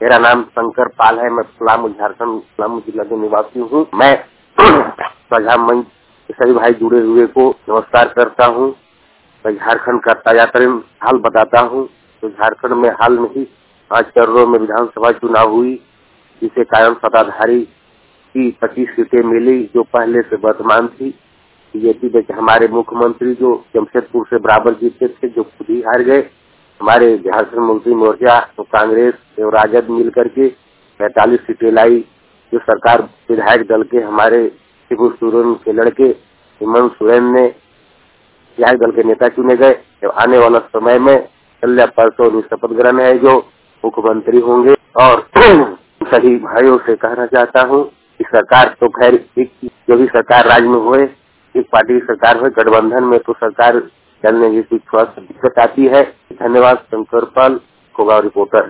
मेरा नाम शंकर पाल है। मैं पलामू झारखंड पलामू जिला के निवासी हूँ। मैं साझा मंच के सभी भाई जुड़े हुए को नमस्कार करता हूँ। मैं झारखंड का ताजा तरीन हाल बताता हूँ। तो झारखंड में हाल में ही 5 चरणों में विधानसभा चुनाव हुई, जिसके कारण सत्ताधारी की 25 सीटें मिली जो पहले से वर्तमान थी। बीजेपी में हमारे मुख्यमंत्री जो जमशेदपुर से बराबर जीते थे, जो खुद ही हार गए। हमारे झारखंड मुक्ति मोर्चा तो कांग्रेस और राजद मिल करके 45 सीटें लाई। जो सरकार विधायक दल के हमारे शिबू सोरेन के लड़के हेमंत सोरेन ने विधायक दल के नेता चुने गए। जब आने वाला समय में कल परसों शपथ ग्रहण है जो मुख्यमंत्री होंगे। और सभी भाइयों से कहना चाहता हूँ कि सरकार तो खैर जो भी सरकार राज्य में हुए, एक पार्टी की सरकार हो, गठबंधन में तो सरकार चलने की थोड़ा सा दिक्कत आती है। धन्यवाद। शंकर पाल, कोगांव रिपोर्टर।